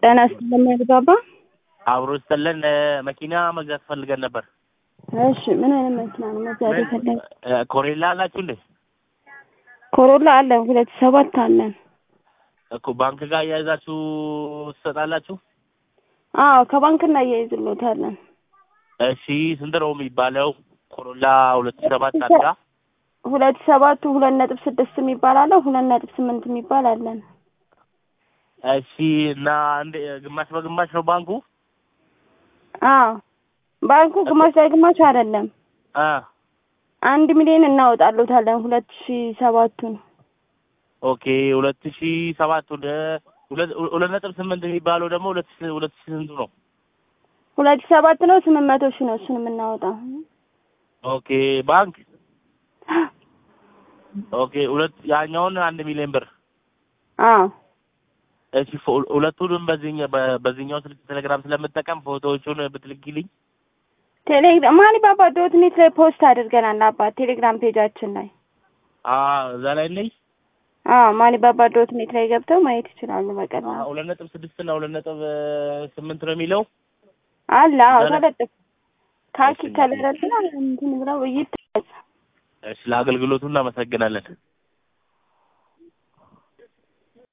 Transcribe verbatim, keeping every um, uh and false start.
ጤና ይስጥልኝ ባባ። አብሮ ይስጥልን መኪና መግዛት ፈልገን ነበር። እሺ ምን አይነት መኪና ነው መግዛት የፈለግ? ኮሬላ አላችሁ እንዴ? ኮሮላ አለ ሁለት ሰባት አለን። እኮ ባንክ ጋር ያያዛችሁ ትሰጣላችሁ? አዎ ከባንክ እና ያይዝሎታለን። እሺ ስንት ነው የሚባለው? ኮሮላ ሁለት ሰባት አድጋ ሁለት ሰባት ሁለት ነጥብ ስድስት የሚባል አለ፣ ሁለት ነጥብ ስምንት የሚባል አለን። እሺ እና እንደ ግማሽ በግማሽ ነው ባንኩ? አዎ ባንኩ ግማሽ ላይ ግማሽ አይደለም። አ አንድ ሚሊዮን እናወጣሉታለን ሁለት ሺህ ሰባቱን። ኦኬ ሁለት ሺህ ሰባት ወደ ሁለት ነጥብ ስምንት የሚባለው ደግሞ ሁለት ሁለት ሺህ ስንት ነው? ሁለት ሺህ ሰባት ነው ስምንት መቶ ሺህ ነው እሱን የምናወጣው። ኦኬ ባንክ ኦኬ ሁለት ያኛውን አንድ ሚሊዮን ብር። አዎ እሺ ሁለቱንም በዚህኛው በዚህኛው ስልክ ቴሌግራም ስለምጠቀም ፎቶዎቹን ብትልኪልኝ። ቴሌግራም ማሊ ባባ ዶት ኔት ላይ ፖስት አድርገናል አባ ቴሌግራም ፔጃችን ላይ። አዎ እዛ ላይ ነኝ። አዎ ማሊ ባባ ዶት ኔት ላይ ገብተው ማየት ይችላሉ በቀላሉ። አዎ ሁለት ነጥብ ስድስት እና ሁለት ነጥብ ስምንት ነው የሚለው አለ። አዎ ተለጥፎ ካኪ ከለረና እንትን ብለው ይይት። እሺ ለአገልግሎቱ እናመሰግናለን።